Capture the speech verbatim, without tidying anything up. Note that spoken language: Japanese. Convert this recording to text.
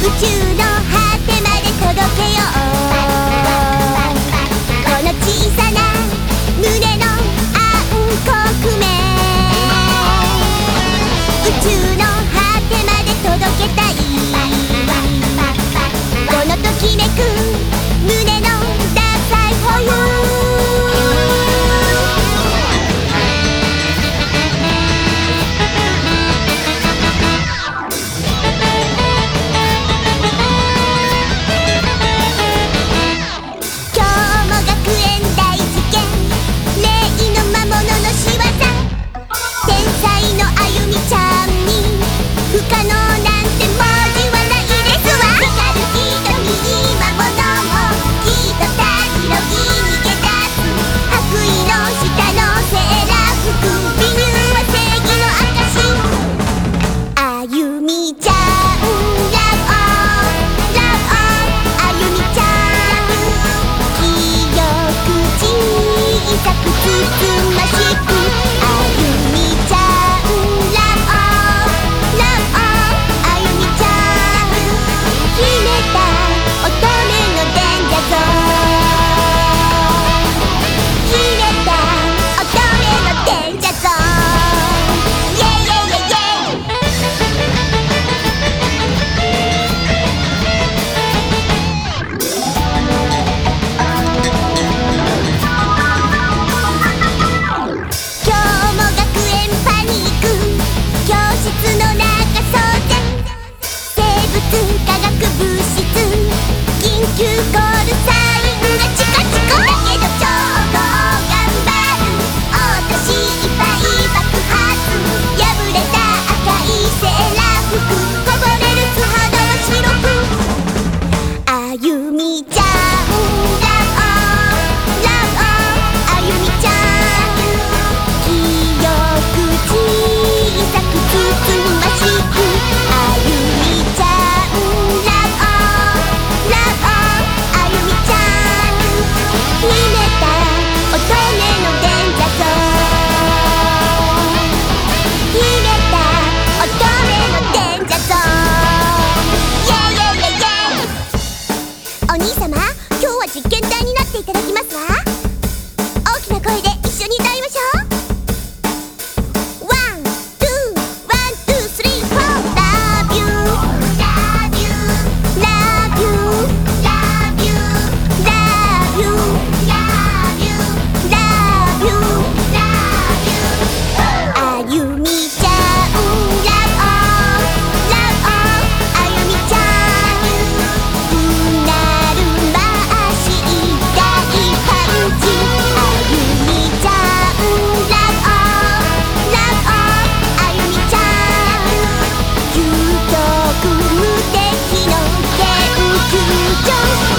宙の果てまで届けよう。この小さな胸の暗黒面、宇宙の果てまで届けたい。このときめく胸のダサい保有。お兄様、今日は実験台になっていただきますわ。大きな声で一緒に歌いましょう。ワン、ツー、ワン、ツー、スリー、フォー。Love you, love you, love you, love you, love you, love you, love you, love you。歩みちゃん、Love on, love on。歩みちゃん。無敵の研究所。